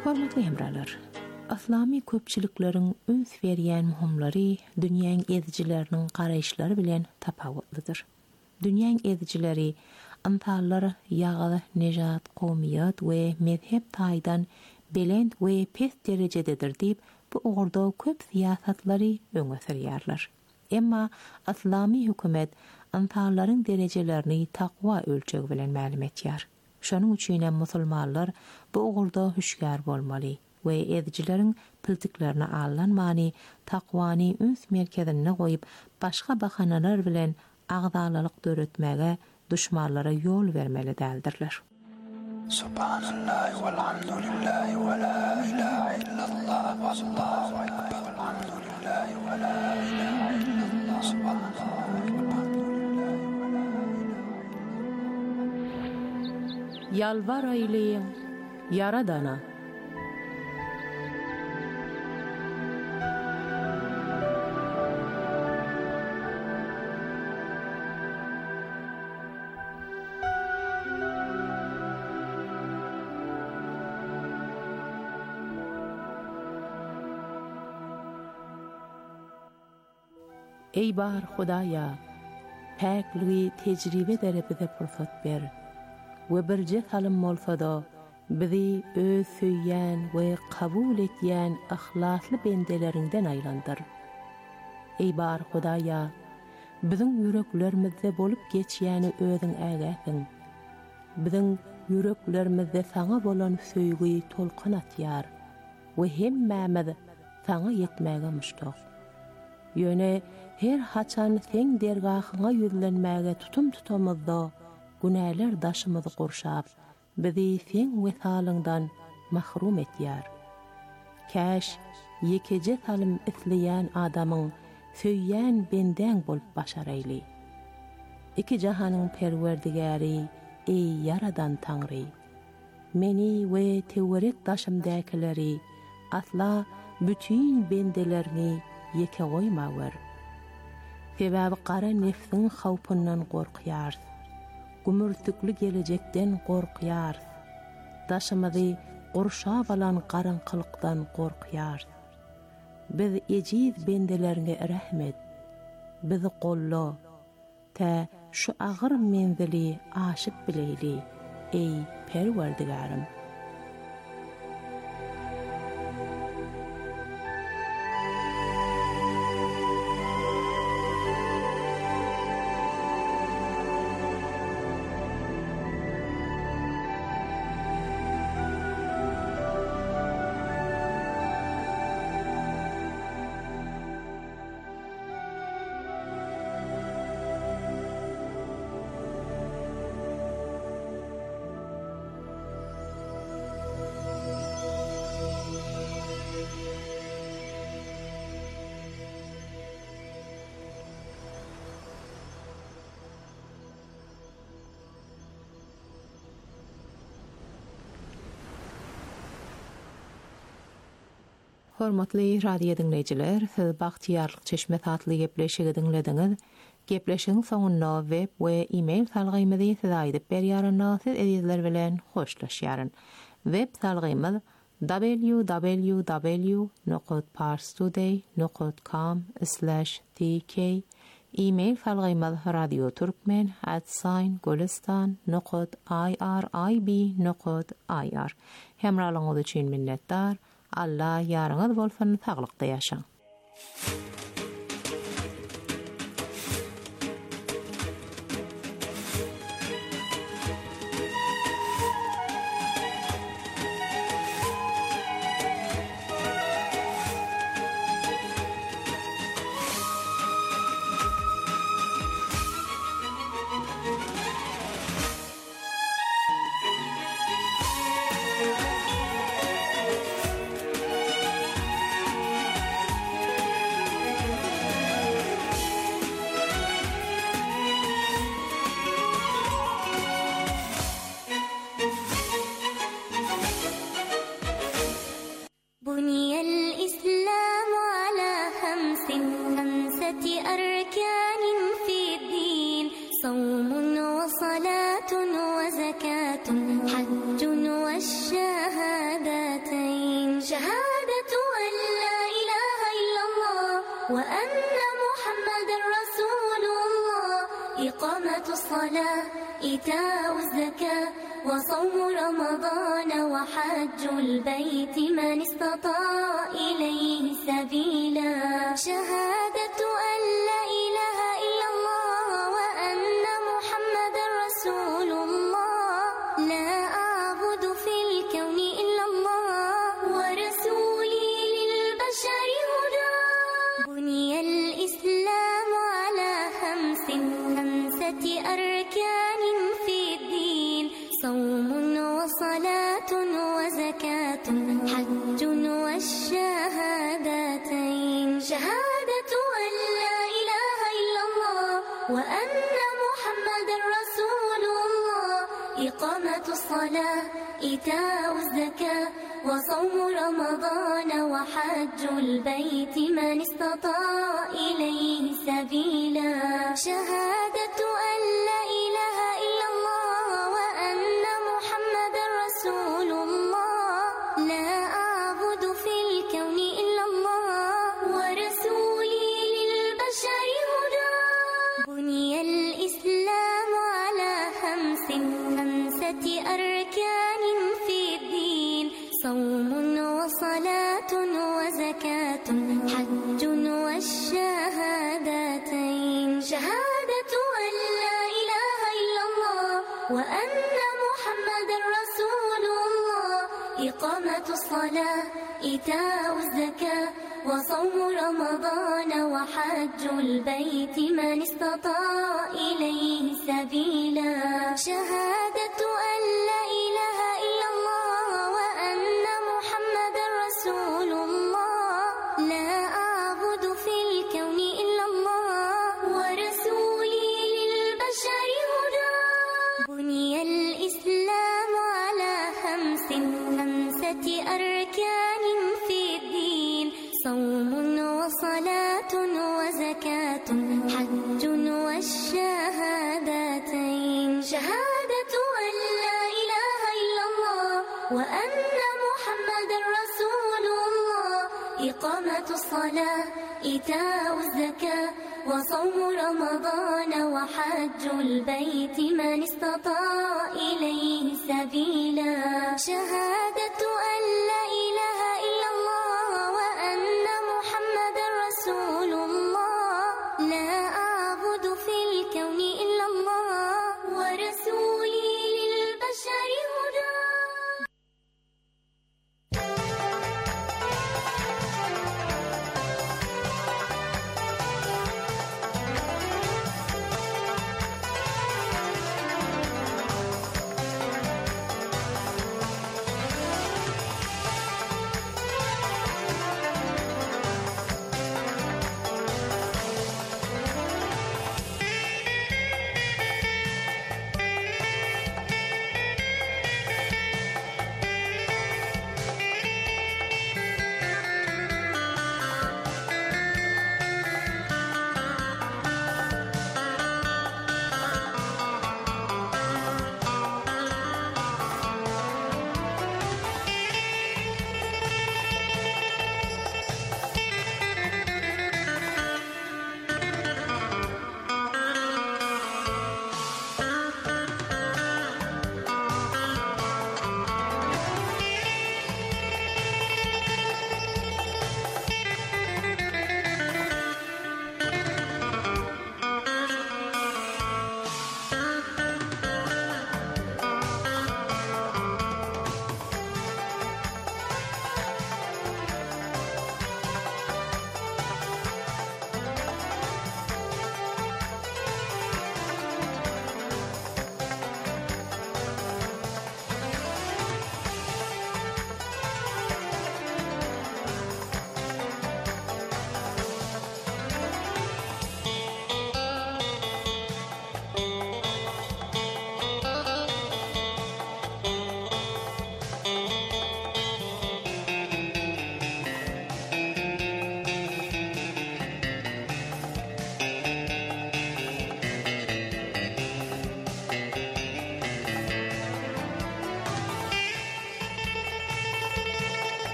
Hormatly hemralar, Islami köpçüliklerin üns berýän muhimlary dünýäň edicileriniň garaýşlary bilen tapawutlydyr. Dünýäň edicileri antallar ýaga nejat, gowmiýat we mezhep taýdan belend we pes derejededir diýip bu ugurda köp siýasatlary öňe sürýärler. Emma Islami hökümet antallaryň derejelerini takwa ölçegi bilen ma'lum etýär. Şonuň üçin hem musulmanlar bu ugurda hüşgär bolmaly we edicilerin piltiklerini allanmany, takwany üns merkezine goýup başga bahanalar bilen agdalylyk döretmäge düşmanlara yol vermeli däldirler. Subhanallah walhamdulillah ve la ilahe illallah wallahu ekber walhamdulillah ve la ilahe illallah subhanallah walhamdulillah ve la ilahe. Yalvar eyleyin Yaradana. Ey bar Hudaýa, päkligi tejribe derepide pursat ber. We birje salim bolsa-da bizi öz söýýän we kabul etýän ihlasly bendelerinden aýlandyr. Ey bar Hudaýa, biziň ýüreklerimizde bolup geçýäni özüň ägäsiň. Biziň ýüreklerimizde saňa bolan söýgüi tolkan atýar we hemmämiz saňa ýetmäge muştak. Ýöne her haçan sen dergahyňa ýüzlenmäge tutum tutamyzda günäler daşymyzy gurşap, bizi sen wesalyňdan mahrum etýär. Käş ýekeje salim isleýän adamyň söýýän benden bolup başar eýli. Iki jahanyň perwerdigäri, ey yaradan Taňry, meni we tewerek daşymdakyları asla bütün bendelerini yeke goýmawar. Sebäbi gara nefsiň hawpyndan gorkýar. Gümürtükli gelecekden gorkýar. Daşymyzy gurşap alan garaňkylykdan gorkýar. Biz ejiz bendelerine rahmet. Bizi golla. Ta şu agyr menzili aşyp bileýli. Ey Perwerdigarim. Hormatly radio dinleyijiler, siz Bagtyarlyk Çeşme tatly gepleşigi dinlediňiz. Gepleşigiň soňunda web we e-mail salgymyzy size aýdyp berýärynda siz edizler bilen hoşlaşýaryn. Web salgymyz www.parstoday.com/tk. E-mail salgymyz radioturkmen@gulistan.irib.ir. Hemralyňyz üçin minnetdar. Allah ýaryňyz bolsun, saglykda ýaşaň. أركان في الدين صوم وصلاة وزكاة حج والشهادتين شهادة أن لا إله إلا الله وأن محمد رسول الله إقامة الصلاة إيتاء الزكاة وصوم رمضان وحج البيت من استطاع إليه سبيلا شهادة أن لا إله إلا الله وأن محمد رسول الله لا أعبد في الكون إلا الله ورسولي للبشر هدى بني الإسلام على خمسة أركان في الدين صوم وصلاة وزكاة حج والشهادتين شهادة أن لا إله إلا الله وأن محمد رسول الله إقامة الصلاة إيتاء الزكاة وصوم رمضان وحج البيت من استطاع إليه سبيلا شهادة أن لا إله إلا الله وأن محمد رسول الله لا أعبد في الكون إلا الله ورسولي للبشر هدى بني الإسلام على خمسة أركان في الدين صوم وصلاة وزكاة حج والشهادتين شهادة أن لا إله إلا الله وأن محمد رسول الله إقامة الصلاة إيتاء الزكاة وصوم رمضان وحج البيت من استطاع إليه سبيلا شهادة أن لا إله إلا الله وأن محمد رسول الله لا أعبد في الكون إلا الله ورسولي للبشر هدى بني الإسلام على خمسة أركان في الدين صوم وصلاة وزكاة حج والشهادتين شهادة أن لا إله إلا الله وأن محمد رسول الله إقامة الصلاة إيتاء الزكاة وصوم رمضان وحج البيت من استطاع إليه سبيلا شهادة أن لا إله إلا الله وأن محمد رسول الله لا أعبد في الكون إلا الله ورسولي للبشر هدى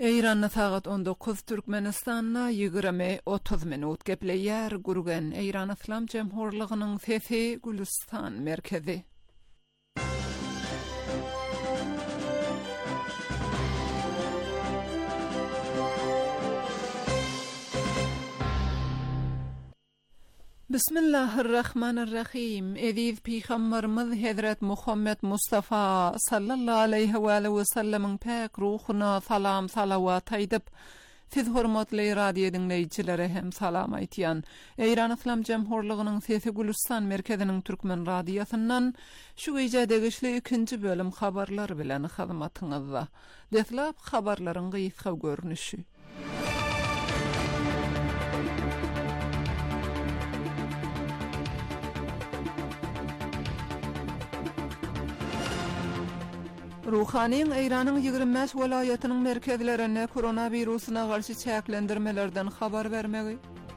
Eyranna saat 19 Türkmenistanna 20-30 minut gepleyer gurgen Eyran İslam Cemhurluğunyň sesi Gülistan merkezi. Bismillahirrahmanirrahim. Ediz Peygamberimiz Hazret Muhammed Mustafa sallallahu aleyhi ve sellem'in pek ruhuna salam salavat aýdyp, siz hormatly radio dinleýiçilere hem salam aýtýan. Eyran İslam Cemhurluğunyň sesi Gülistan merkeziniň türkmen radiosyndan şu gecedegi ikinci bölüm habarlar bilen hyzmatyňyzda. Deslap habarlaryň gysga görnüşi. Ruhaniň Eýranyň 25 welaýatynyň merkezlerine koronawirusyna garşy çäklendirmelerden habar bermegi.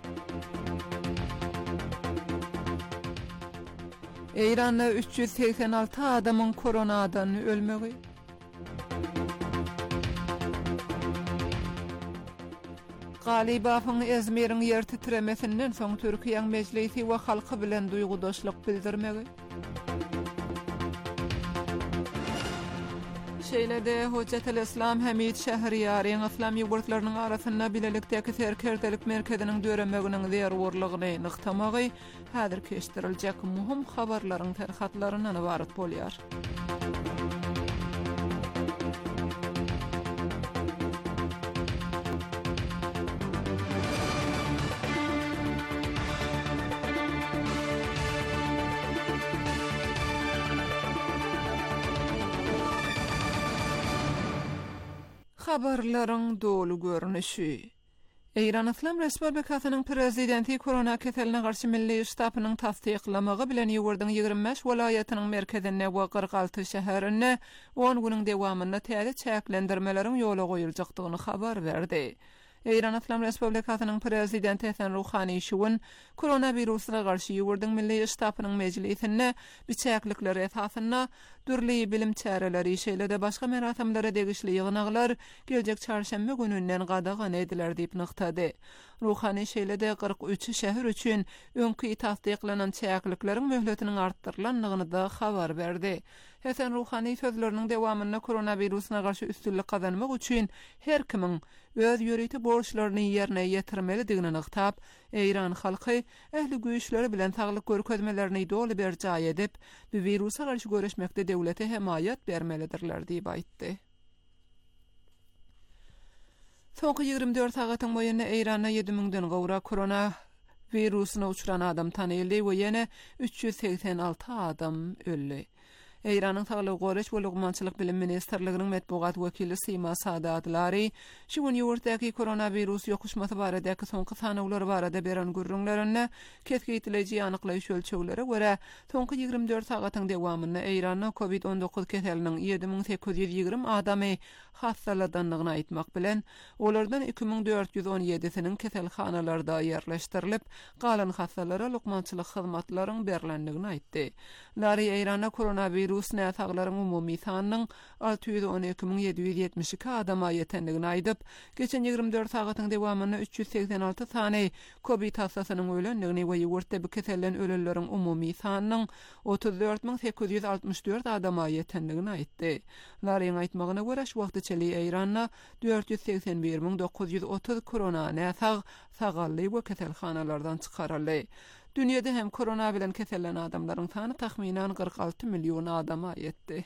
Eýranda 386 adamyň koronadan ölmegi. Galibasyň Ezmiriň ýer titremesinden soň Türkiýe meclisi we halky bilen duýgudaşlyk bildirmegi. Şeýlede Hojjatul Islam Hamid Şähriyariň İslam ýurtlarynyň arasynda bilelikdäki serkerdelik merkeziniň döremeginiň zerurlygyny nyktamagy häzir keşdiriljek muhim habarlaryň terhatlaryna ibaret bolýar. Habarlaryň dolu görnüşi. Eýran İslam Respublikasynyň prezidenti korona keseline garşy milli ştabynyň tasdiklamagy bilen ýurduň 25 welaýatynyň merkezine we 46 şäherine 10 güniň dewamynda täze çäklendirmeleriň ýola goýuljakdygyny habar berdi. Eýran İslam Respublikasynyň prezidenti Hasan Ruhani şuwun koronawirusyna garşy ýurduň milli ştabynyň mejlisinde biçäklikler esasynda dürli bilim çäreleri şeýlede başga merasimlere degişli ýygnaklar geljek çarşamba gününden gadagan ediler diýip nyktady. Ruhani şeýlede 43 şäher üçin öňkü tasdiklanan çäklikleriň möhletiniň artdyrylandygyny da habar berdi. Hasan Ruhani sözleriniň dewamynda koronawirusyna garşy üstünlik kazanmak üçin her kimiň öz ýöreti borçlaryny ýerine ýetirmelidigini nyktap, Eýran halky ähli güýçleri bilen saglyk görkezmelerini dolu berjaý edip, bu wirusa garşy göreşmekde döwlete hemaýat bermelidirler diýip aýtdy. Soňky 24 sagatyň boýunda Eýranda 7000den gowra korona wirusyna uçuran adam tanyldy we ýene 386 adam öldi. Eýranyň Saglyk Goreş we Lugmançylyk bilim ministrliginiň medpugat wekili Sima Sadatlary şu gün ýurtdaky koronavirus ýokuşmasy baradäki soňky sanawlar barada beren gürrüňlerine kesgitileji anyklaýyş ölçegleri görä soňky 24 sagatyň dewamynda Eýranda COVID-19 keseliniň 7820 adamy hastalandygyny aýtmak bilen olardan 2417-siniň keselhanalarda ýerleşdirilip, galan hastalara lukmançylyk hyzmatlaryň berilendигini aýtdy. Lary Eýranda koronavirus näsaglaryň umumy sanynyň 612.772 adama ýetendigini aýdyp, geçen 24 sagatyň dewamynda 386 sany COVID hastasynyň ölendigini we ýurtda bu kesellen ölenleriň umumy sanynyň 34.864 adama ýetendigini aýtdy. Laryň aýtmagyna görä şu wagtçyly Eýranda 481.930 korona näsag sagally we keselhanalardan çykaryldy. Dünyada hem korona bilen kesellenen adamlaryň sany tahminan 46 milyon adama ýetdi.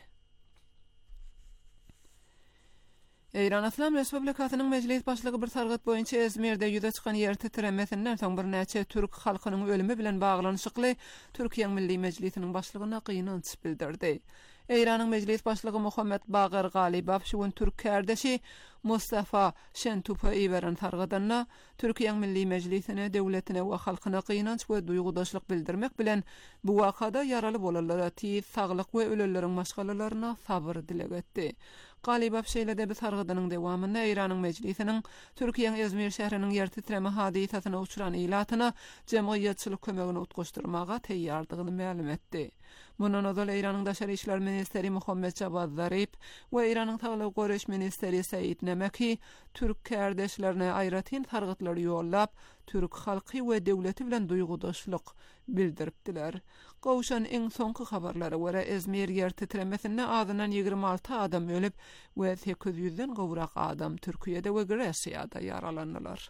Eýran İslam Respublikasynyň mejlis başlygy bir sargat boýunça Ezmirde ýüze çykan ýer titremesinden soň bir näçe türk halkynyň ölümi bilen baglanyşykly Türkiýe Milli Mejlisiniň başlygyna gynanç bildirdi. Eýranyň mejlis başlygy Muhammed Bagar Galibaw şu gün türk kardeşi Mustafa Şentupowy beren sargadanna Türkiýe Milli Mejlisine döwletine we halkyna gynanç we duýgudaşlyk bildirmek bilen bu wakada yaraly bolanlara tiýiz saglyk we ölelleriň maşgalalaryna sabr dilek etdi. Galibap şeýlede bir sargydynyň dewamynda Iranyň mejlisiniň Türkiýeň Ezmir şäheriniň ýer titreme hadisasyna uçuran ilatyna jemgyýetçilik kömegini utguşdurmaga teýýardygyny ma'lum etdi. Mundan öňe Iranyň Daşary işler ministeri Muhammed Javad Zarif we Iranyň Taglyk Goreş ministeri Said Nemeki Türk kardeşlerine aýratyn sargytlary ýollap, Türk halky we döwleti bilen duýgudaşlyk bildiripdiler. Gowşan iň soňky habarlara görä Ezmir ýer titremesinde adynan 26 adam ölüp we 800-den gowrak adam Türkiýede we Gresiýada yaralandylar.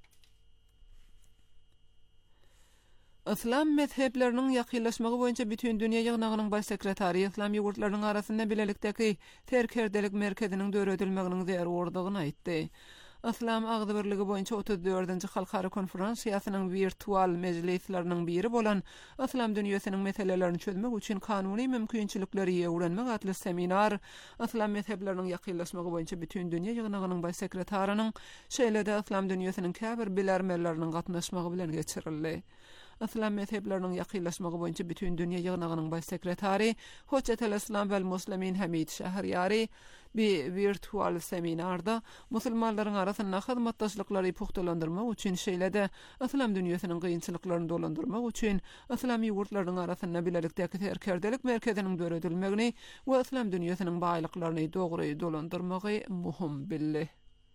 İslam mezheplerinin yakınlaşmağı boyunca bütün dünya yığınağının baş sekretari İslam yurtlarının arasında bilelikteki terkerdelik merkezinin döredilmeginin zerurdygyny aýtdy. İslam Agdy Birligi boyunca 34-nji halkara konferensiýasynyň virtual mejlisleriniň biri bolan İslam dünýäsiniň meselelerini çözmek üçin kanuny mümkinçilikleri ýewrenmek adly seminar İslam mezhepleriniň yakınlaşmagy boyunca bütün dünya yığınağının baş sekretarynyň şeýlede İslam dünýäsiniň käbir bilermeleriniň gatnaşmagy bilen geçirildi. İslam mezheplerinin yakınlaşmagy boyunca bütün dünya yığınağının baş sekretari Hoçetel İslam vel Muslimin Hamid Şahriyari bir virtual seminarda musulmanlaryň arasynda hyzmatdaşlyklary puhtalandyrmak üçin şeýlede İslam dünýäsiniň gynçylyklaryny dolandyrmak üçin İslam ýurtlarynyň arasynda bilelikdäki terkerdelik merkeziniň döredilmegini we İslam dünýäsiniň baýlyklaryny dogry dolandyrmagy muhim bildi.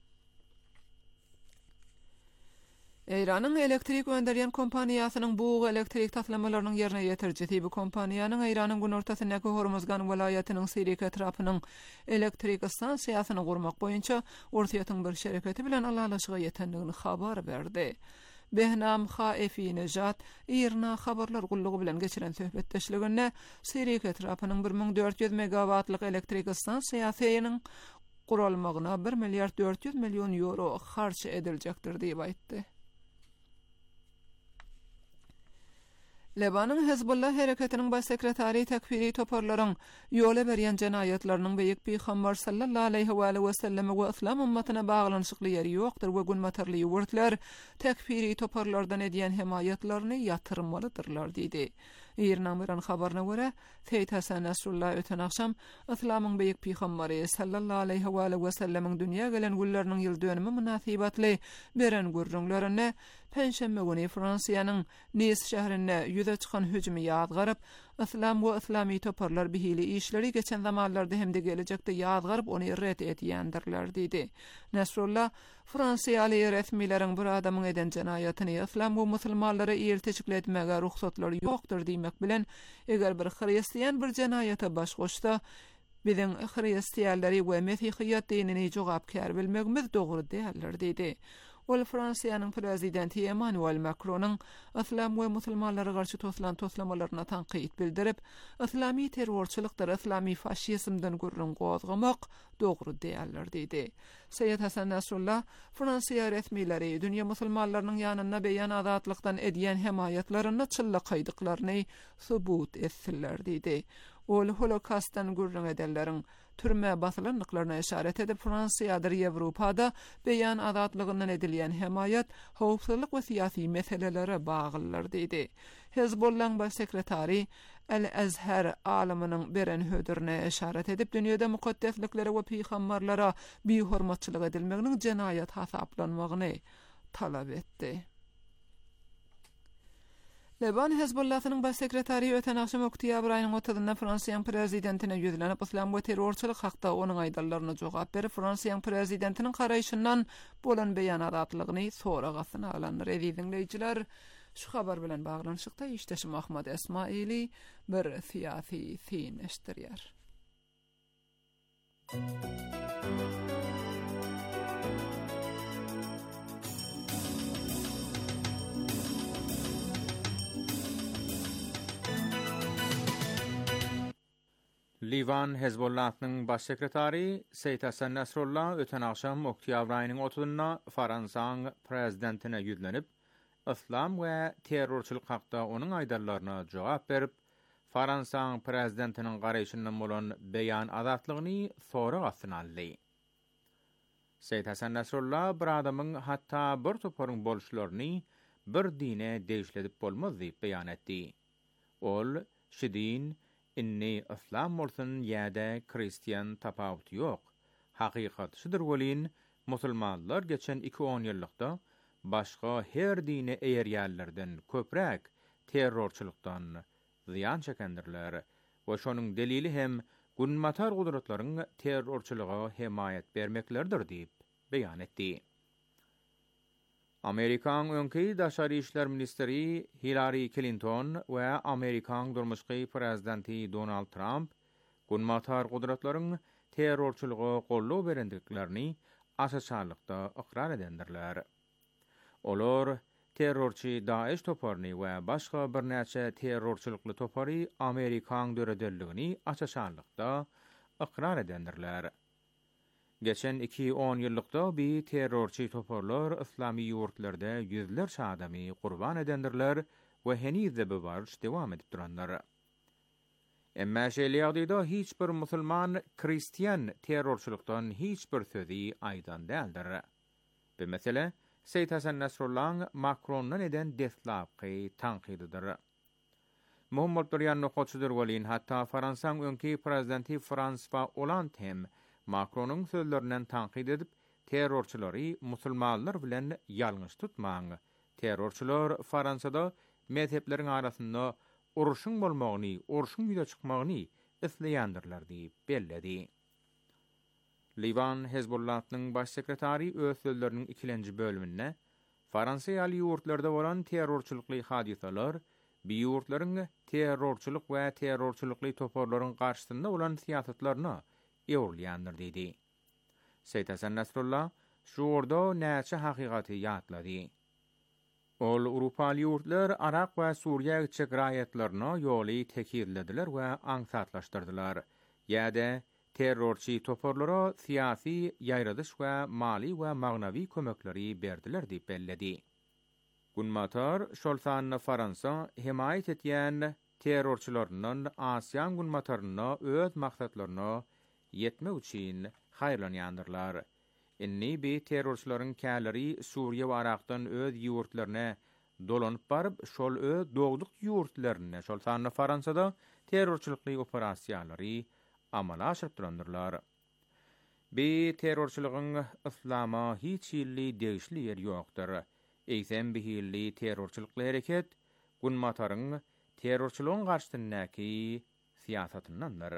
Iranyň elektrik gönderýän kompaniýasynyň bu elektrik taslamalarının ýerine ýetirjidi. Bu kompaniýanyň Iranyň günortasyndaky Hormuzgan welaýatynyň Sirik etrapynyň elektrik stansiýasyny gurmak boýunça ortaýatyň bir şereketi bilen alalaşyga ýetendigini habar berdi. Behnam Haifi Nejat Irna habarlar gullugy bilen geçiren söhbetdeşliginde Sirik etrapynyň 1400 megawatlyk elektrik stansiýasynyň gurulmagyna 1 milyard 400 milyon euro harç ediljekdir diýip aýtdy. Lebanyň Hezbollah hereketiniň baş sekretary tekfiri toparlaryň ýola berýän jenayetleriniň beýik Peýgamber sallallahu aleyhi we sellem we İslam ummatyna baglanyşykly ýeri ýokdur we günmatarly ýurtlar tekfiri toparlardan edýän hemayetlerini ýatyrmalydyrlar diýdi. Irnamiran habaryna görä, Seyyid Hasan Nasrullah öten akşam İslamyň beýik Peýgamberi sallallahu aleyhi we sellemiň dünýä gelen gülleriniň ýyl dönümi munasybatly beren gurrunlaryny Penşembe güni Fransiýanyň Nice şäherinde ýüze çykan hüjümi ýadgaryp, İslam we islami toparlar bihili işleri geçen zamanlarda hem de gelecekde ýadgaryp ony ret etýändirler diýdi. Nasrullah Fransiýaly resmiýetiň bir adamyň eden jenaýatyny İslam we musulmanlara ýerteçikle etmege ruhsatlary ýokdur diýmek bilen, eger bir hristiýan bir jenaýata baş goşsa, biziň hristiýanlary we Mesihiýet dinini jogapkär bilmegimiz dogry däldir diýdi. Ol Fransiýanyň prezidenti Emmanuel Macronyň İslam we musulmanlara garşy toslan toslamalaryna tanqid bildirip, islami terrorçylykdyr, islami faşizmden gurrun gozgamak dogry däldir diýdi. Seyyid Hasan Nasrullah Fransiýa resmiýetleri dünýä musulmanlarynyň ýanyna beýan azatlykdan edýän hemayetlerini çyllakaýdyklaryny subut etdiler diýdi. Ol Holokostdan gurrun edenleriň türme basylanyklaryna işaret edip Fransiýadyr Ýewropada beýan azatlygynyň edilýän hemayet howpsuzlyk we syýasy meselelere baglylar diýdi. Hezbollah'ın baş sekretari El-Azhar alymynyň beren hödürine işaret edip dünýede mukaddesliklere we peýgamberlere beýhormatçylyk edilmeginiň jenaýat hasaplanmagyny talap etdi. Leban Hezbollah'ın baş sekretari öten akşam oktyabr aýynyň 30-nda Fransiýanyň prezidentine ýüzlenip islam we terrorçylyk hakda onuň aýdallaryna jogap berip Fransiýanyň prezidentiniň garaýşyndan bolan beýanatlygyny soragasyna alanlar edýänler. Şu habar bilen baglanyşykda işdeşim Ahmad Esmaili bir syýasy fin eşdirýär. Livan Hezbollah'ın baş sekretari Seyyid Hasan Nasrullah öten akşam oktyabr aýynyň 30-nda Fransaň prezidentine ýüzlenip, İslam we terrorçylyk hakda onuň aýdallaryna jogap berip, Fransaň prezidentiniň garaýşyndan bolan beýan azatlygyny soragasyna aldy. Seyyid Hasan Nasrullah bir adamyň hatta bir toparyň bolşlaryny bir dine değişledip bolmaz diýip beýan etdi. Ol şidin inni İslam bolsun ýa-da Kristiýan tapawuty ýok. haqiqat şudur bolin, musulmanlar geçen 2-10 ýyllikda başga her dine eýerýärlerden köprek terrorçylykdan ziyan çekendirler we şonuň delili hem gunmatar gudratlaryň terrorçylyga hemayet bermeklerdir diýip beýan etdi. Amerikan öňki daşary işler ministeri Hillary Clinton we Amerikan durmuşky prezidenti Donald Trump gunmatar gudratlaryň terrorçylyga gollaw berendiklerini asaçalykda ikrar edendirler. Olar terrorçy Daesh toparny we başga bir näçe terrorçylykly topary Amerikan döredelligini asaçalykda ikrar edendirler. Geçen 2-10 ýyllykda bir terrorçy toparlar islami ýurtlarda ýüzlerçe adamy gurban edendirler we henizde bu barış dewam edip duranlar. Emma şeýleýärde hiç bir musulman Hristiýan terrorçylykdan hiç bir sözi aýdan däldir. Bu mesele Seýt Hasan Nasrullah'ın Macron'dan eden deslapky tanqydydyr. Muhammed Biryan noqoçudur bolin, hatta Fransaň öňki prezidenti François Hollande hem Macron'un sözlerinden tanqid edip, terrorçylary musulmanlar bilen ýalňyş tutmaň. Terrorçylar Fransada mezhepleriň arasynda uruşyň bolmagyny, uruşyň ýüze çykmagyny isleýändirler diýip belledi. Livan Hezbollah'nyň baş sekretary öz sözleriniň 2-nji bölüminde Fransa ýaly ýurtlarda bolan terrorçylykly hadisalar, bu ýurtlaryň terrorçylyk we terrorçylykly toparlaryň garşysynda bolan siýasatlaryna ýewrilýändir diýdi. Seýt Hasan Nasrullah şu orda näçe hakykaty ýatlady. Ol Awropaly ýurtlar Arak we Suriýa çegrayetlerine ýoly tekirlediler we aňsatlaşdyrdylar. Ýa-da terrorçy toparlara siyasi ýaýradys we mali we magnawy kömekleri berdiler diýip belledi. Gunmatar şol sanly Fransa himayet etýän terrorçylarynyň Asiýan gunmataryna öz maksatlaryna ýetmek üçin haýrlanýandyrlar. Inni bi terrorçylaryň käleri Suriýa we Arakdan öz ýurtlaryna dolanyp baryp, şol öz dogduk ýurtlaryna, şol sanly Fransada terrorçylykly operasiýalary amala aşyryp durandyrlar. Bi terrorçylygyň islama hiç ýylly degişli ýeri ýokdur. Eýsem bihilli terrorçylykly hereket gunmataryň terrorçylygyň garşysyndaky siýasatyndandyr.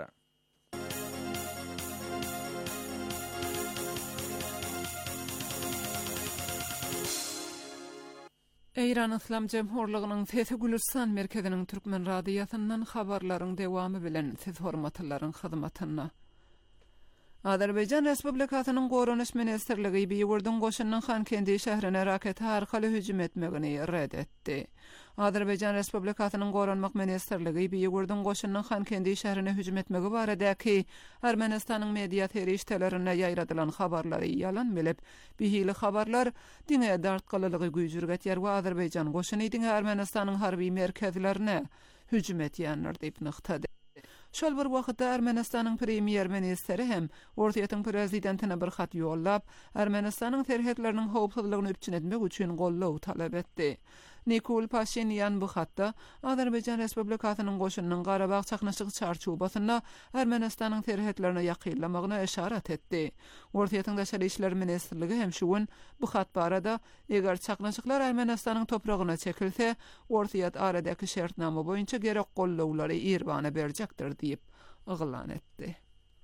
Eýran Islam Jemhurlygynyň Sesi Gülistan merkeziniň türkmen radiýasyndan habarlaryň dewamy bilen siz hormatlaryň hyzmatyna. Azerbaýjan Respublikasynyň Goranyş Ministrligi Biýurdyň goşunyň Xankendi şäherine raket arkaly hüjüm etmegini red etdi. Azerbaýjan Respublikasynyň Goranmak Ministrligi Biýurdyň goşunyň Xankendi şäherine hüjüm etmegi baradaky Ermenistanyň media terişdelerine ýaýradylan habarlary ýalan bilip, bihili habarlar diňe dartgalylygy güýjürgetýär we Azerbaýjan goşuny diňe Ermenistanyň harby merkezlerine hüjüm etýänler diýip nyktady. Şol bir wagtda Ermenistanyň premier ministri hem Ortaýatyň prezidentine bir hat ýollap, Ermenistanyň terhetleriniň howpsuzlygyny üpçün etmek üçin gollaw talap etdi. Nikol Pashinyan bu hatda Azerbaýjan Respublikasynyň goşunynyň Garabağ çaknaşygy çarçubasyna Ermenistanyň terhetlerine ýakynlamagyna işaret etdi. Ortaýatyň daşary işler ministrligi hem şu gün bu hat barada eger çaknaşyklar Ermenistanyň topragyna çekilse, Ortaýat aradaky şertnama boýunça gerek gollawlary Irwana berjekdir diýip yglan etdi.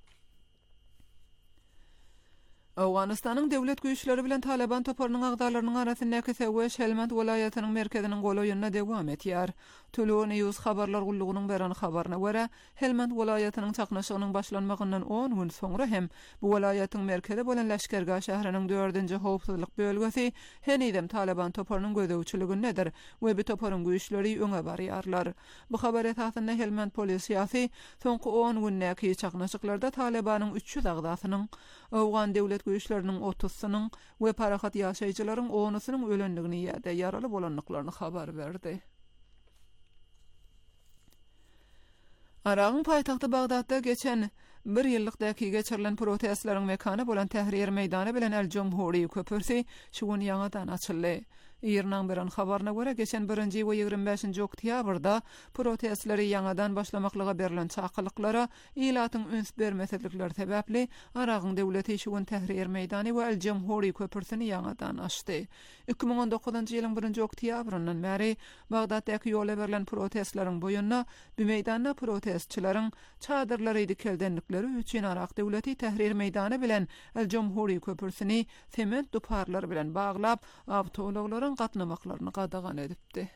Awganistanyň dewlet güýçleri bilen Taliban toparynyň agdarlarynyň arasyndaky Sewweş Helmand welaýatynyň merkeziniň golaýyna dewam etýär. Tülün News habarlar gullugynyň beran habaryna görä, Helmand welaýatynyň çaknaşygynyň başlanmagyndan 10 gün soňra hem bu welaýatyň merkezi bolan Leşkergah şäheriniň 4-nji howpsuzlyk bölgesi henidem Taliban toparynyň gödäwçiligindedir we bu toparyň güýçleri öňe barýarlar. Bu habar esasynda Helmand polisiýasy soňky 10 günnäki çaknaşyklarda Talibanyň 300 agdasynyň, Awgan dewlet güýçleriniň 30-synyň we parahat ýaşaýjylaryň 10-synyň ölendigini ýa-da ýaraly bolanlyklaryny habar berdi. Arağın paytaqty Bagdadda geçen bir ýyllyk daky geçirilen protestlaryň mekany bolan Tahrir meýdany bilen El Cumhuri köpürsi şu gün ýangadan açyldy. Irnan beren habarına göre geçen 1-nji we 25-nji oktýabrda protestleri ýangadan başlamaklyga berilen çaqylyklara ilatyň üns bermeselikleri sebäpli Aragyň döwleti şugun Tehrir meýdany we El-Jumhuri köpürsini ýangadan açdy. 2019-njy ýylyň 1-nji oktýabryndan bäri Bagdatdaky ýola berilen protestleriň boýunna bu meýdanda protestçilaryň çadyrlary dikeldenlikleri üçin Araq döwleti Tehrir meýdany bilen El-Jumhuri köpürsini sement duparlar bilen baglap awtologlaryň gatnamaklaryny gadagan edipdi.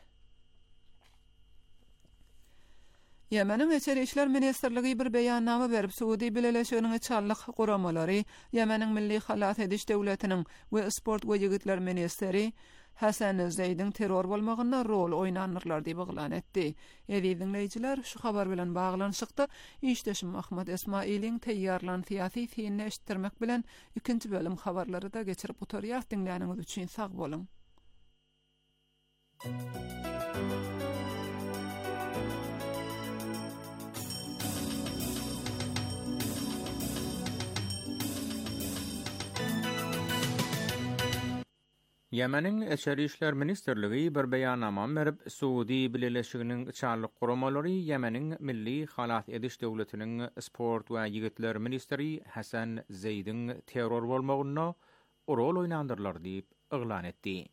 Yemenin Içeri İşler Ministerligi bir beýannama berip Suudi Birleşiginiň çallyk guramalary Yemenin milli halat ediş döwletiniň we sport we ýigitler ministeri Hasan Zeyd'in terror bolmagyna rol oýnanyrlar diýip eglan etdi. Dinleýijiler, şu habar bilen baglanyşykda işdeşim Ahmet Esmailiň teýýarlan syýasy fiýini eşitdirmek bilen 2-nji bölüm habarlary da geçirip oturýar. Dinläniňiz üçin sag bolun. Yemenin Içeri İşler Ministerligi bir beýannama berip Suudi Birleşiginiň çallyk guramalary Yemenin milli halat ediş döwletiniň sport we ýigitler ministeri Hasan Zeyd'in terror bolmagyna rol oýnandyrlar diýip eglan etdi.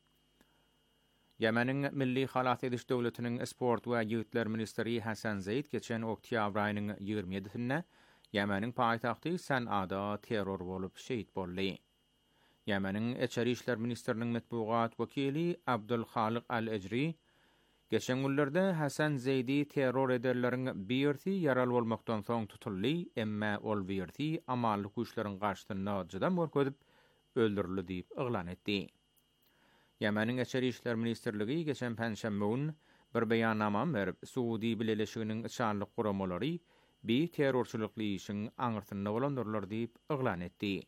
Yemenin milli halat ediş döwletiniň sport we ýigitler ministeri Hasan Zeyd geçen oktýabr aýynyň 27-sinde Yemenin paýtagty San'ada terror bolup şehit boldy. Yemenin Içeri İşler Ministeriniň metbuat wekili Abdulhalik Al-Ejri geçen günlerde Hasan Zeyd'i terror ederleriň birti yaraly bolmakdan soň tutuldy, emma ol birti amally güýçleriň garşysyna jydam görkezip öldürildi diýip eglan etdi. Yemenin Içeri İşler Ministerligi geçen penşembe gün bir beýannama berip Suudi Birleşiginiň çallyk guramalary bir terrorçylykly işiň aňyrtyny bolandyrlar diýip eglan etdi.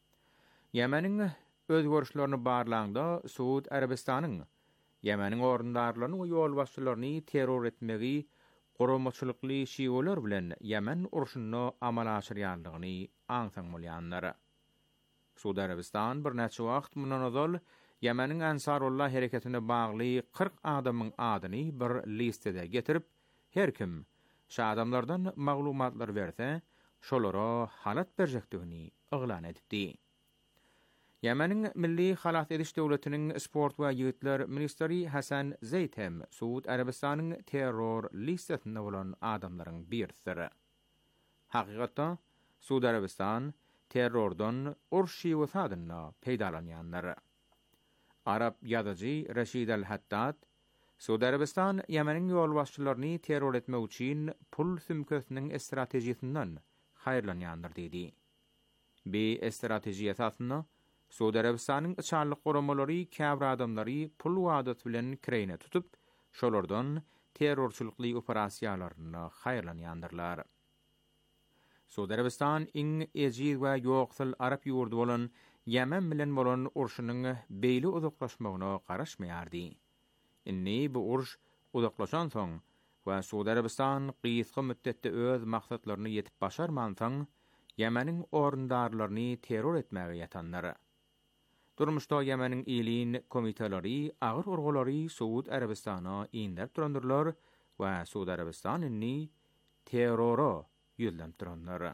Yemenin öz görüşlerini barlangda Suud Arabistanyň Yemenin orundarlaryny we ýol başçylaryny terror etmegi guramaçylykly şiýolar bilen Yemen urşuny amala aşyrýanlygyny aňsaň bolýanlar. Suud Arabistan bir näçe wagt mundan ozal Yemenin Ansarullah hereketine bagly 40 adamyň adyny bir listede getirip her kim şu adamlardan maglumatlar berse şolara halat berjekdigini eglan etdi. Yemenin milli halat ediş döwletiniň sport we ýigitler ministeri Hasan Zeyd hem Suud Arabistanyň terror listesinde bolan adamlaryň birisi. Hakykatda Suud Arabistan terrordan urşy wasadyna peýdalanýanlar. Arab ýazyjy Rashid al-Haddad Suud Arabistan Yemenin ýol başçylaryny terror etmek üçin pul sümkesiniň estratejisinden haýrlanýandyr dedi. Bu estratejiýa asasyna Suud Arabistanyň çallyk guramalary käbir adamlary pul wadat bilen kirene tutup, şolardan terrorçylykly operasiýalaryna haýrlanýandyrlar. Suud Arabistan iň ejid we ýoksul Arab ýurdu bolan Yemen bilen bolan urşunyň beýli uzaklaşmagyna garaşmaýardy. Inni bu urş uzaklaşan soň we Suud Arabistan gysga müddetde öz maksatlaryny ýetip başarmansaň, Yemeniň orundarlaryny terror etmäge ýatanlar. Durmuşda Yemenin iyiliğin komiteleri ağır urgulary Suud Arabistana indirip durandyrlar we Suud Arabistan inni terrora ýüzlenip durandyrlar.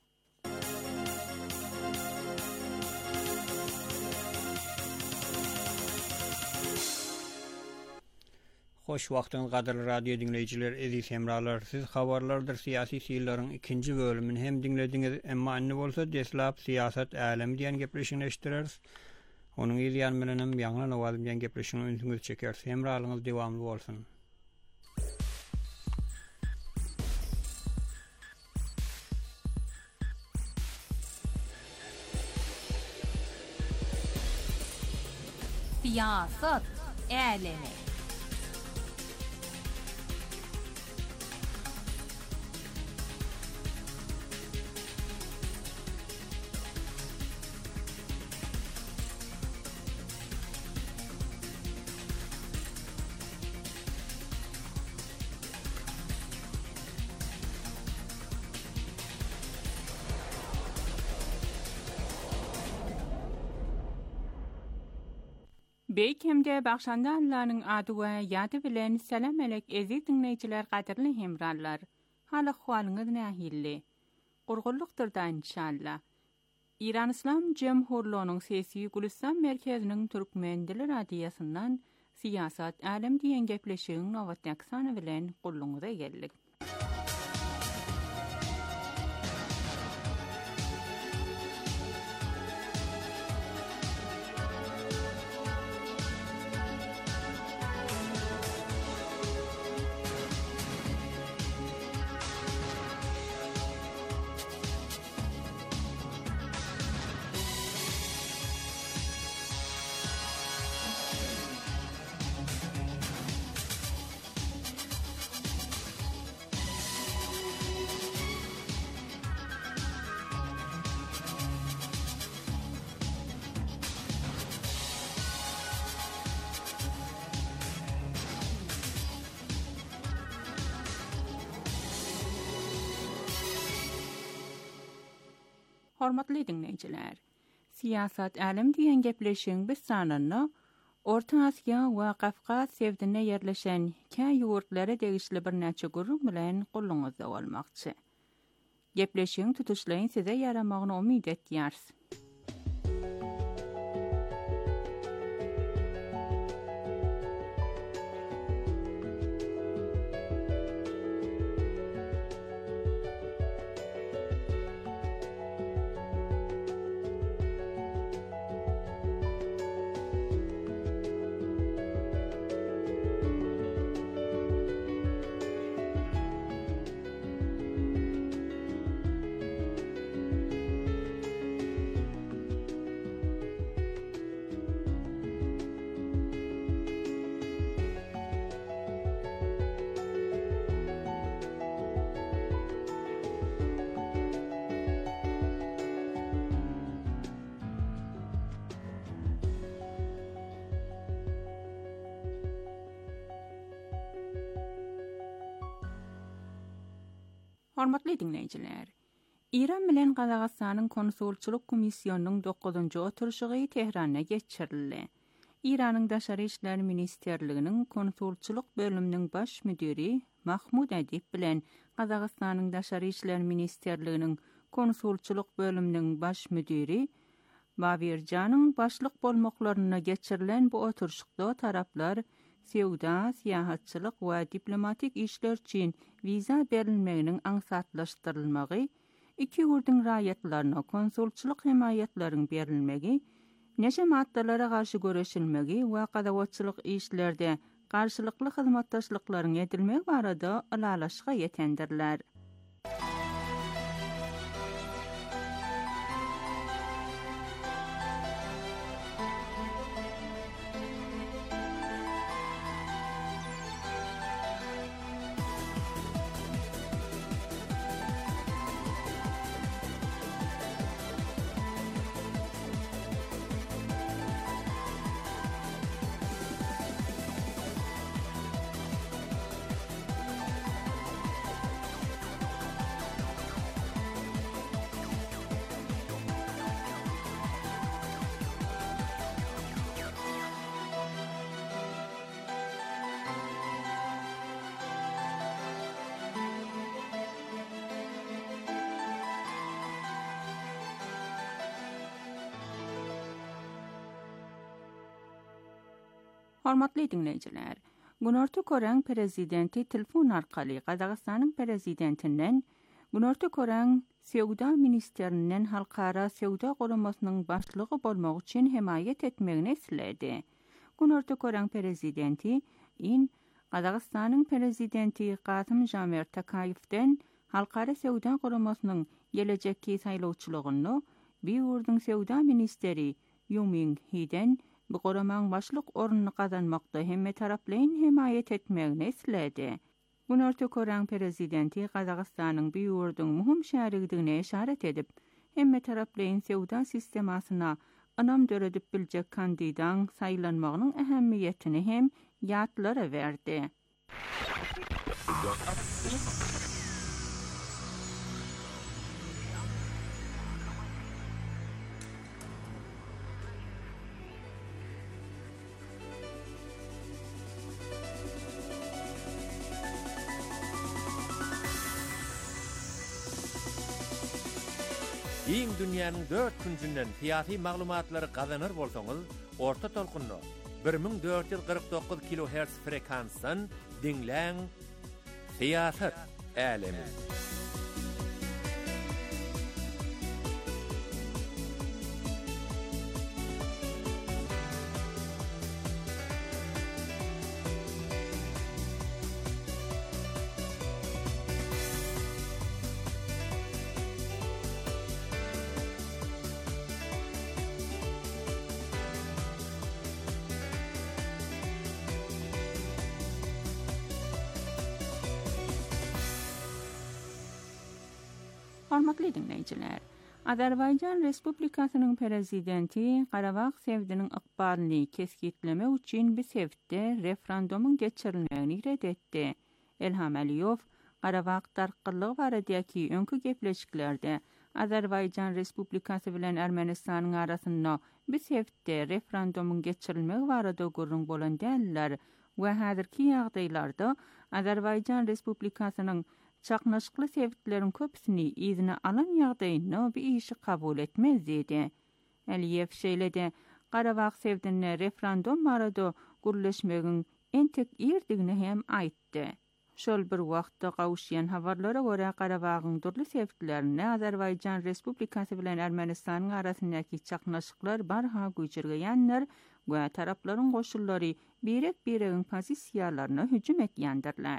Hoş wagtyň gaderly radio dinleýijiler, eziz hemralar, siz habarlardyr syýasy şeýlerin 2-nji bölümini hem dinlediňiz, emma anny bolsa deslap siýasat älemi diýen gepleşigini eşitdireriz. Onun ýan bilen hem ýangylan awazym diýen gepleşigini ünsüňiz çeker. Hemralygyňyz dewamly bolsun. Siýasat älemi. Beýkemde bagşanda Allah'nyň ady we ýady bilen salam alek eziz dinleýijiler gaderli hemrallar. Hala hwalyňyz nähilli. Gurgullukdyr da inşallah. İran İslam Cemhurluğunyň sesi Gülistan merkeziniň türkmen dili radiýasyndan siyasat alem diýen gepleşigiň nowatnaksany bilen gulluňyza geldik. Hormatly dinleýijiler, siyasat alem diýen gepleşigiň biz sananyny Orta Asia we Kafkas sevdine ýerleşen käy ýurtlary degişli bir näçe gurrun bilen gulluňyzda bolmakçy. Gepleşigiň tutuşlaryň size ýaramagyny umyt etýärs. Hormatly dinleýijiler, İran bilen Gazagystanyň konsulçuluk komissiýonunyň 9-njy oturşugy Tehranda geçirildi. İranyň Daşary işler ministerliginiň konsulçuluk bölüminiň baş müdiri Mahmud Adip bilen Gazagystanyň Daşary işler ministerliginiň konsulçuluk bölüminiň baş müdiri Babirjanyň başlyk bolmaklaryna geçirilen bu oturşukda taraplar sewda, siýahatçylyk we diplomatik işler üçin viza berilmeginiň aňsatlaşdyrylmagy, iki ýurduň raýatlaryna konsulçuluk himayetlaryň berilmegi, neşe maddalara garşy göreşilmegi we gadawatçylyk işlerde garşylykly hyzmatdaşlyklaryň edilmegi barada alalaşyga ýetendirler. Hormatly dinleýijiler, Günorta Koreň prezidenti telefon arkaly Gazagystanyň prezidentinden Günorta Koreň Sewda ministerinden halkara sewda guramasynyň başlygy bolmak üçin himayet etmegini isledi. Günorta Koreň prezidenti Gazagystanyň prezidenti Kasym Jomart Tokaýewden halkara sewda guramasynyň gelejekki saýlawçylygyny bir ýurduň sewda ministeri Yu Ming-hiden bu goramaň başlyk ornuny kazanmakda hemme taraplaryň himayet etmegini isledi. Günorta Koreň prezidenti Gazagystanyň bir ýurduň muhim şäherligine işaret edip, hemme taraplaryň sewda sistemasyna anam döredip biljek kandidatyň saýlanmagynyň ähemmiýetini hem ýatlara berdi. İň dünýäniň 4 künsünden siyasi maglumatlary gazanır bolsaňyz, orta tolkunny 1449 kHz frekansdan dinläň. Siýasat älemi. Hormatly dinleyijiler, Azerbaycan Respublikasynyň prezidenti Qarabağ Sevdiniň ykbalyny keskitleme üçin bir sevtde referendumuň geçirilmegini redetdi. Elham Aliýew Qarabağ tarqylygy baradaki öňkü gepleşiklerde Azerbaycan Respublikasy bilen Ermenistanyň arasynda bir sevtde referendumuň geçirilmegi barada gurrun bolan däliller we häzirki ýagdaýlarda Azerbaycan Respublikasynyň çaqnaşykly sevtlerin köpsini izine alan ýagdaýyny bir işi kabul etmez dedi. Aliýew şeýlede Qarabağ sevdine referendum barada gurleşmegiň entek ýerdigini hem aýtdy. Şol bir wagtda gawşýan habarlara görä Qarabağyň durly sevtlerini Azerbaycan Respublikasy bilen Ermenistanyň arasyndaky çaqnaşyklar barha güýçürgeýänler we taraplaryň goşullary birek-biregiň pozisiýalaryna hüjüm etýändirler.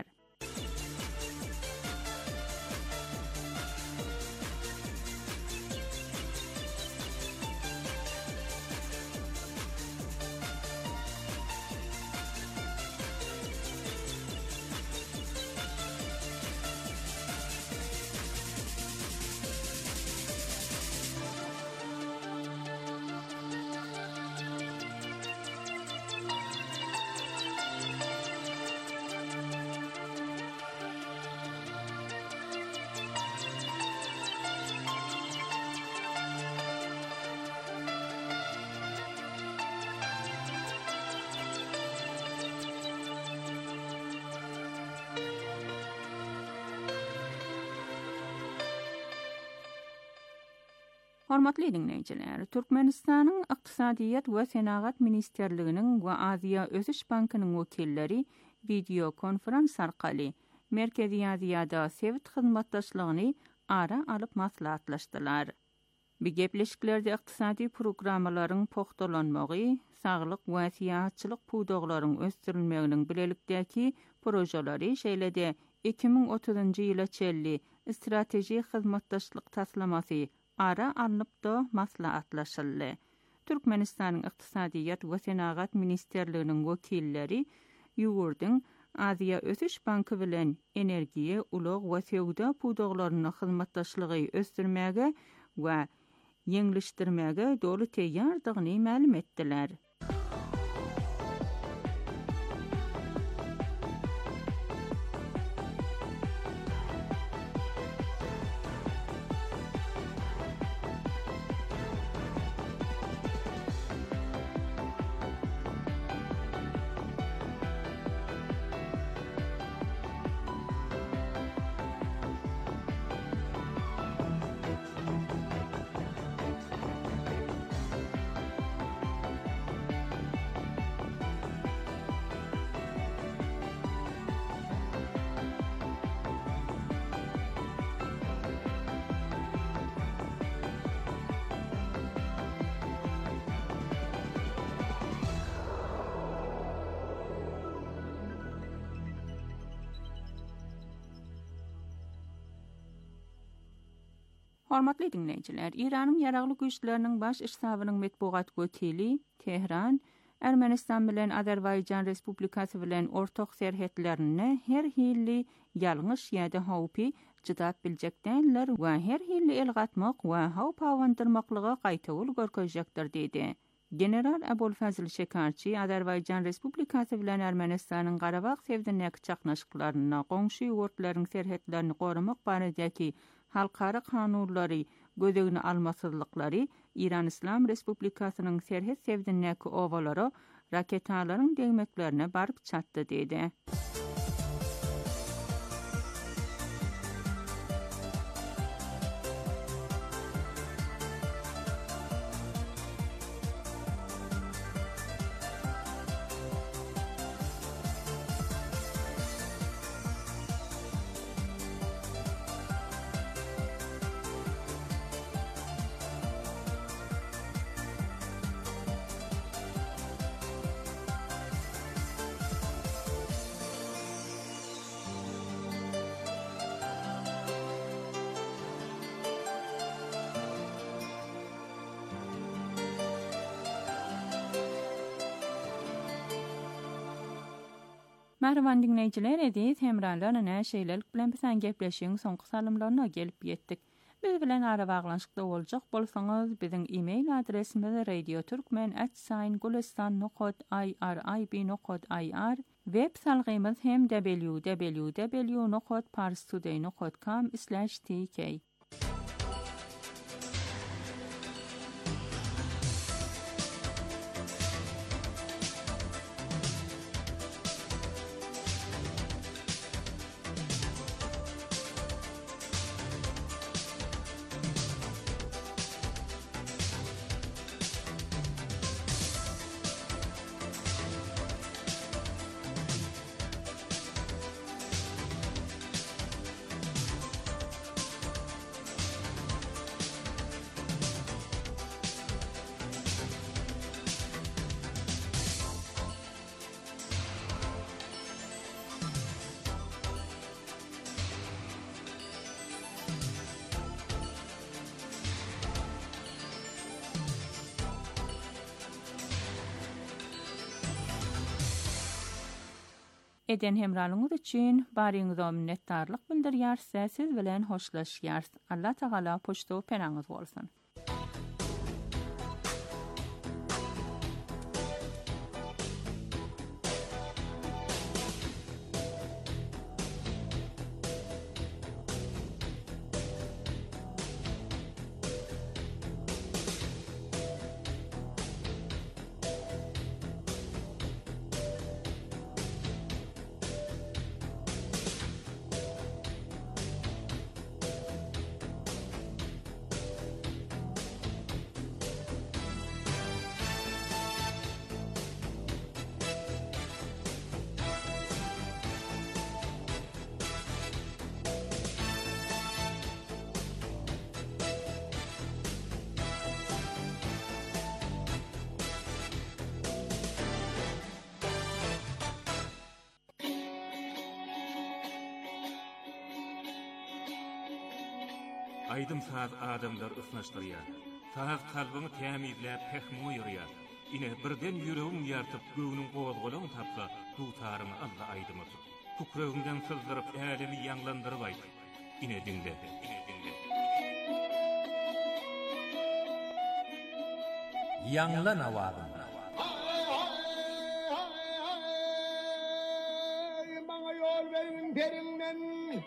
Hormatly dinleyijiler, Türkmenistanyň Ykdysadyýat we Senagat Ministerliginiň we Aziýa Ösüş Bankynyň wekilleri video konferans arkaly Merkezi Aziýada sevit hyzmatdaşlygyny ara alyp maslahatlaşdylar. Bu gepleşiklerde ykdysady programmalaryň pogtalanmagy, saglyk we siýasatçylyk puwdaglaryň ösdirilmeginiň bilelikdäki projeleri şeýlede 2030-njy ýyla çelli strateji hyzmatdaşlyk taslamasy ara alınıp da maslahatlaşyldy. Türkmenistanyň Ykdysadyýat we Senagat Ministerliginiň wekilleri ýugurdyň Aziýa Ösüş Banky bilen energiýa, ulug we sewda puwdaglaryny hyzmatdaşlygy ösdirmäge we ýeňleşdirmäge dolu teýýardygyny ma'lum etdiler. Hormatly dinleyijiler, Iranyň ýaragly güýçleriniň baş iştabynyň metbuat wekili Tehran, Ermenistan bilen Azerbaycan Respublikasy bilen ortak serhetlerini her hilli ýalňyş ýa-da hawpy jydap biljekdenler we her hilli el gatmak we hawp awandyrmaklyga gaýtawyl görkezjekdir dedi. General Abulfazil Şekarçy Azerbaycan Respublikasy bilen Ermenistanyň Qarabağ sevdinäki çaqnaşyklaryna goňşy ýurtlaryň serhetlerini gorumak baradaky halkara kanunlary gözegini almasızlıkları İran İslam Respublikasynyň serhet sevdinäki owalary raketalaryň degmeklerine barıp çatdy dedi. Merhaban dinleyiciler, edis hemralarına şeylelik bilen bilen gepleşiň soňky salymlaryna gelip ýetdik. Biz bilen ara baglanşykda boljak bolsaňyz, biziň e-mail adresimiz radioturkmen@gulistan.irib.ir, web salgymyz hem www.parstoday.com/tk. Eden hemralyňyz üçin baryňyza minnetdarlyk bildirýär, siz bilen hoşlaşýar. Allah Taala poçto penaňyz bolsun. Aydım saz adamlar ısnaşdırýar. Saz kalbyny tämizläp pehmi ýürýär. Ine birden ýüregiň ýartyp göwüniň gowazgalagyny tapsa, dutaryny Allah aydymy tut. Kukrögiňden sızdyryp älemi ýanglandyryp aýt. Ine dinle. Ýanglan awagyn. Maňa ýol beriň derinden.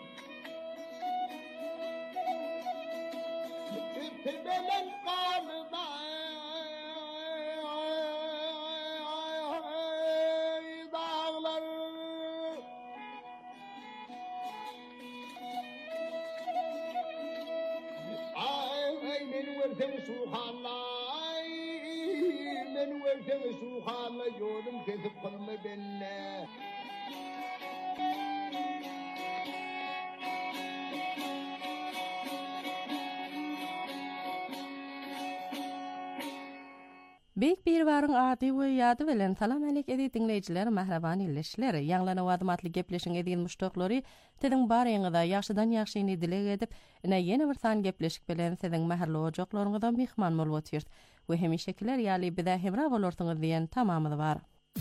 Belen kalda dağlar ay beni versen suhalay beni versen suhalay yolum kesip kalma benimle. Bek bir barın adi we ýady bilen salam alek edi dinleýijiler, mahraban illeşler. Ýanglana wadmatly gepleşiň edýän muşdoklary tediň baryňyza ýaşydan ýaşyny dileg edip, ine ýene bir san gepleşik bilen siziň mähirli ojaklaryňyzdan mehman bolup otýar. We hemişekiler ýaly bide hemra bolarsyňyz diýen tamamy bar.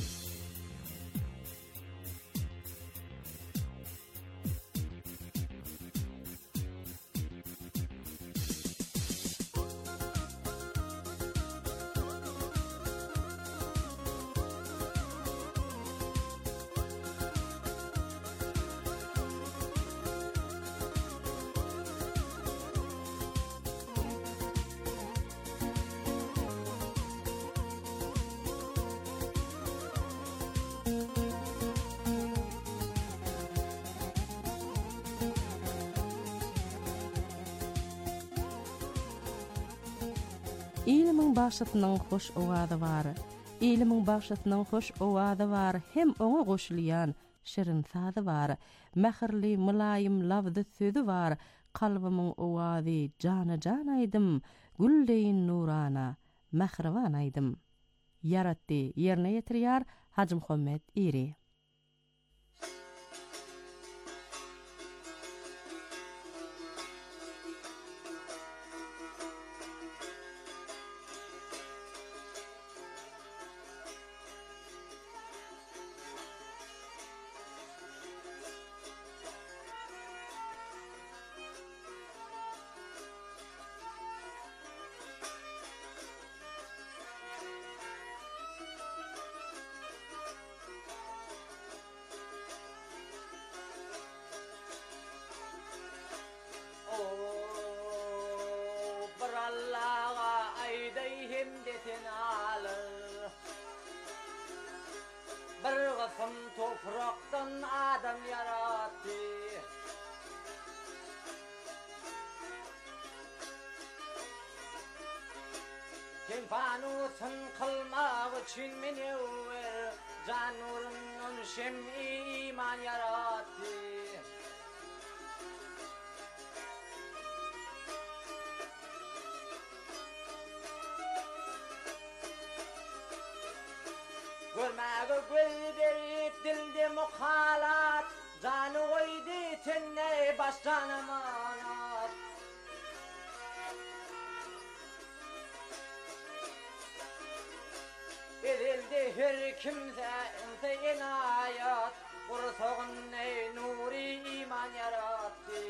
Ilimiň başlatynyň hoş owady bar. Ilimiň başlatynyň hoş owady bar, hem oňa goşulýan şirin sady bar. Mähirli, mulayim lawdy sözi bar. Kalbymyň owady jana aýdym, güldeýin nurana, mähriban aýdym. Yaratdy, ýerine ýetirýär Hacı Muhammed Iri. fanutun kılmak için minevver can nurunun şem'i iman yarattı. Görmäge göz berip dilde muhalat canı koydu tenne baş canımanat. Edildi her kimse inayat kursoğun ey nuri iman yarattı.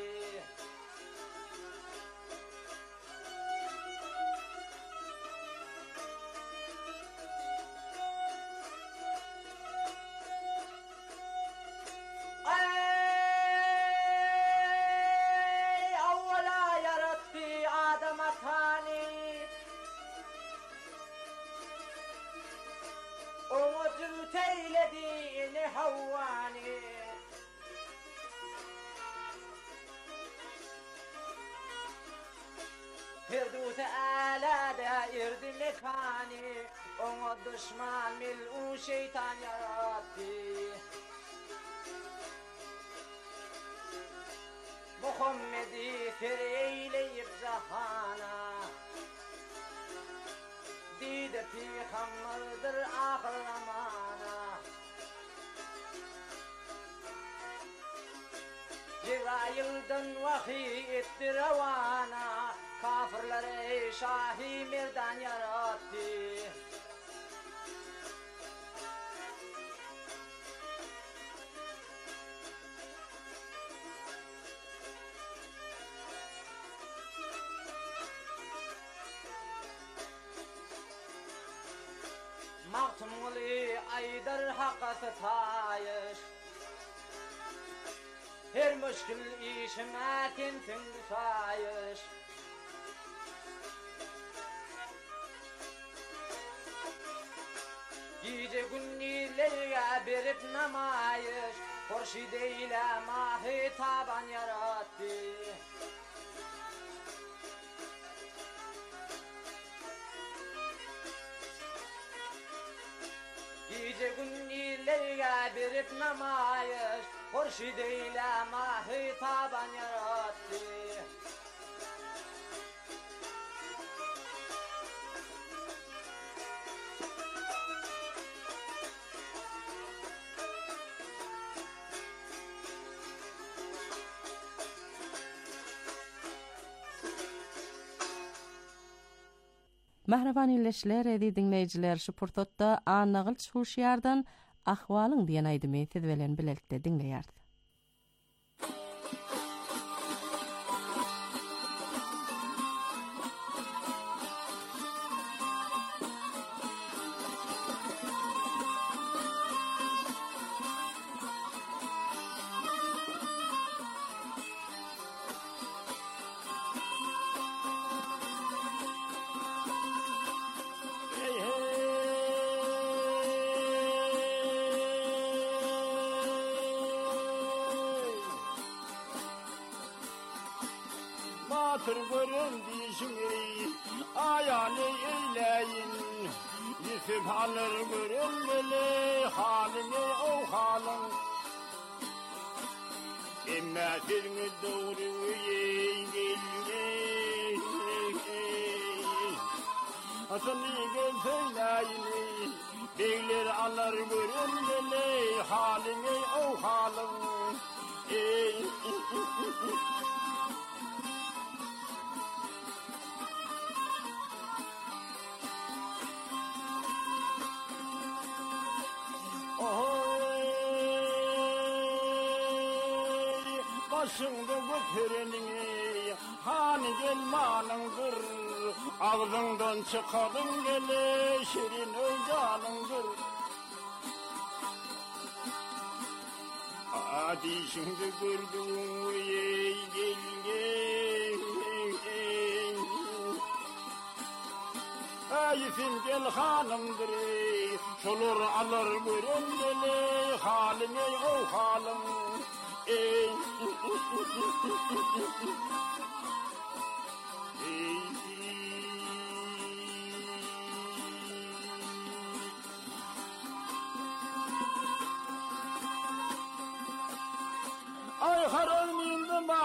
Firdevs-i âlâda irdi mekani, ona düşman mil'u şeytan yarattı. Muhammed'i fereyleyip cahana, dide peygamberdir ahir zamana. Cebrail'den vahiy etti ravana, kafirlere şahi merdan yarattı. Maktumuli aydır hakka statayış, her müşkil işime tintin sayış. Gece günnilere berip namayış, Hurşid ile mahi taban yarattı. Gece günnilere berip namayış, Hurşid ile mahi taban yarattı. Mehriban illeşler edi dinleyijiler, şu purtotda anagıl şuşýardan ahwalyň diýen aýdymy siz bilen bilelikde dinleýärdi. Matır görün dişini ayağını eyleyin, Yusuf alır görün böyle halini o halın. Emmetini doğru yeğilin, Hasan'ı gel söyleyin, beyler alır görün böyle halini o halın. Başında götürenini hani gelmanındır, ağzından çıkarın gele şirin özcanındır. Hadi şimdi gördüm ey gel. Ayıfın gel hanımdır, şolur alır göründeli halini o halım.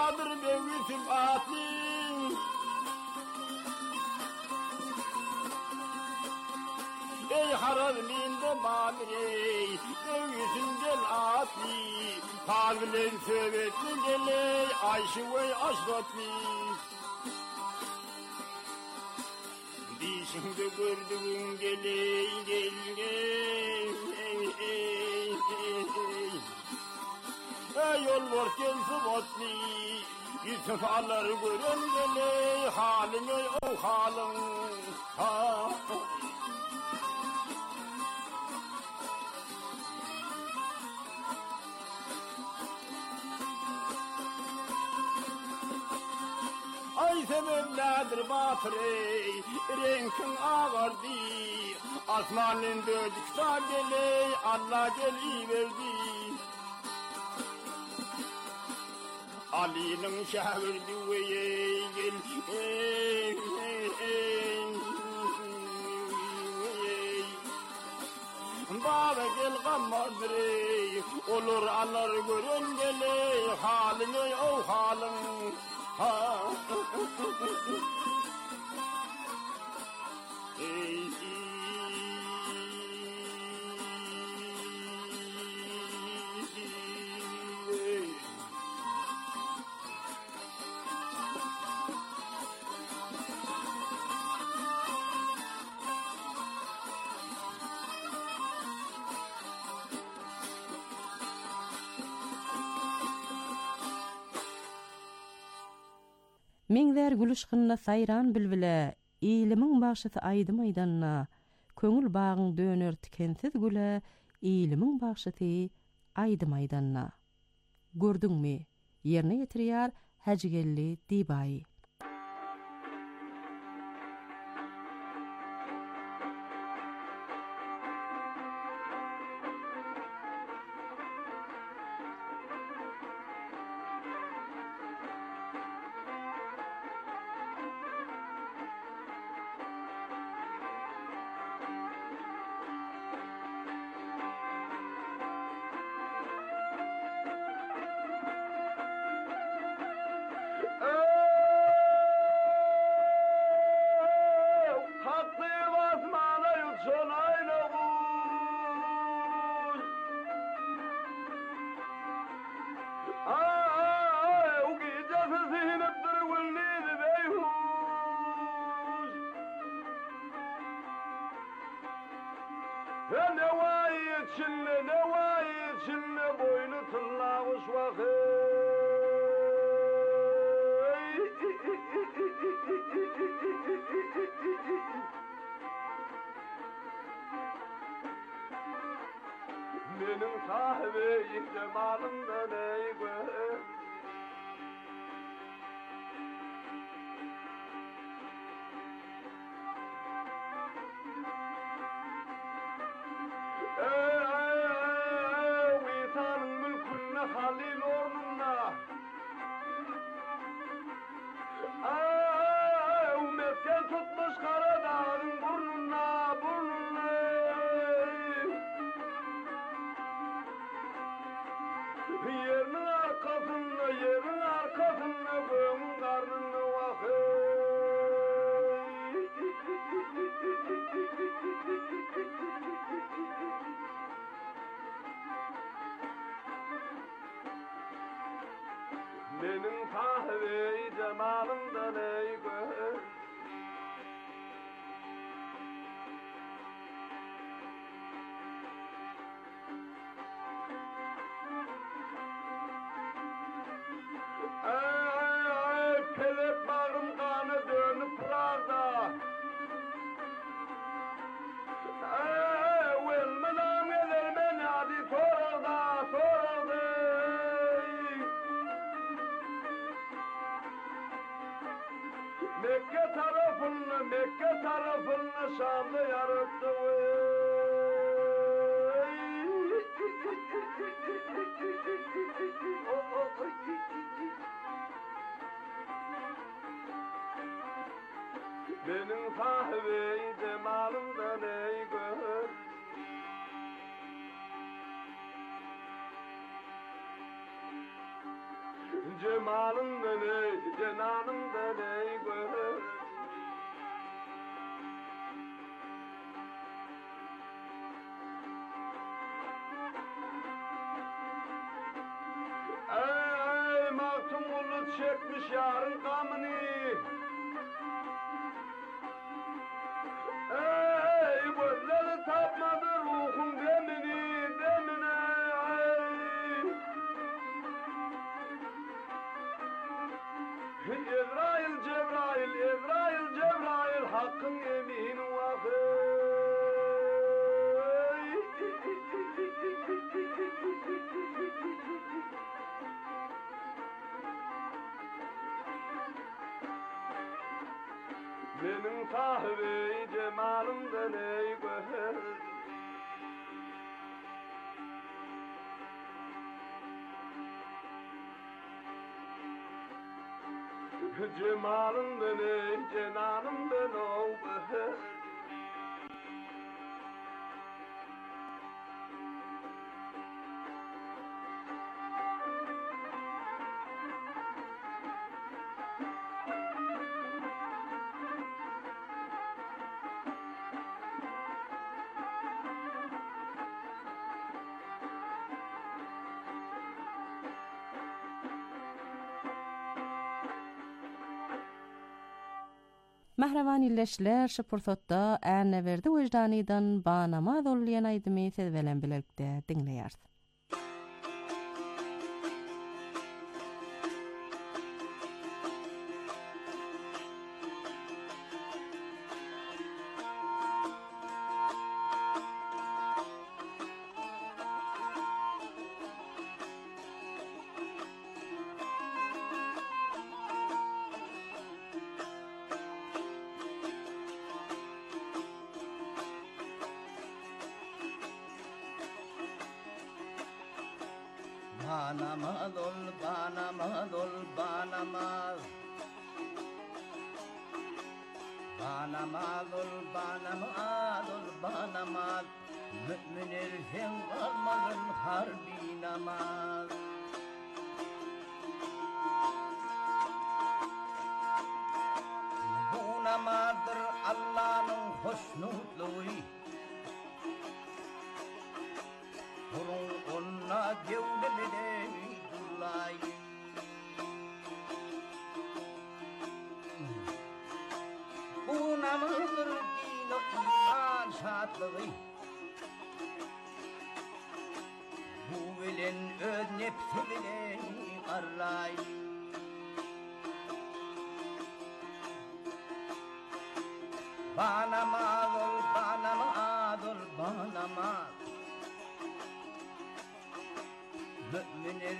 Bahadır devletim atli ey harazlinde babirey devletim gel atli Tağlen sövetli geley Ayşe ve aşratli Dişimde gördüğüm geley Yol var gelsin otli Yusuf alır gören geley Halim ey o halim Ay sebeplerdir batır ey Renkin ağardı Asmanın dödük da geley Allah geliverdi Ali'nin şehirdi ve gel Baba gel gammadır ey Olur alır gören geley Halim ey o halim Meňzer gülüşgynna sayran bilbile, iyilimin başyty aýdym aýdanna, köňül bagyň döner tikensiz güle, iyilimin başyty aýdym aýdanna. Gördüňmi? Ýerine ýetirýär Häjigelli Dibaý. Benim sahibi cemalımdan ey gör Vitanın mülkünne halil ornuna Mesken tutmuş Karadağ'ın burnuna Yerin arkasında göğün karnını Benim kahve cemalımdan ey gör Pelek bağım kanı dönüp Prag'da Ölmeden gelir beni hadi soralda Mekke tarafını Şam'da yarattı Benim sahibi cemalımdan ey gör Cemalın ey, cenanım ey gör. Ey mahtum ulu çekmiş yarın kamını. Ey gözleri tapmadı ruhun demini, demine. Ezrail, Cebrail, Ezrail, Cebrail, hakkın emin vakı. Benim sahibi cemalımdan ey göher. Cemalımdan ey cenanımdan ol göher. Mehrevan illeşler şu pursatda äne berdi wejdanýdan banama dolýan aýdymy sezbelen bilerlikde diňleýär. Banamaz ol, banamaz ol, banamaz. Banamaz ol, banamaz ol, banamaz. Mümin ersen kalmazın harbi namaz. Bu namazdır Allah'ın hoşnutluğu. Kurun onna gevdemede durlayı. Bu namazdır din-o iman şadlığı. Bu bilen öz nefsi bilen arlayı. Banamaz ol, banamaz ol, banamaz. Mümin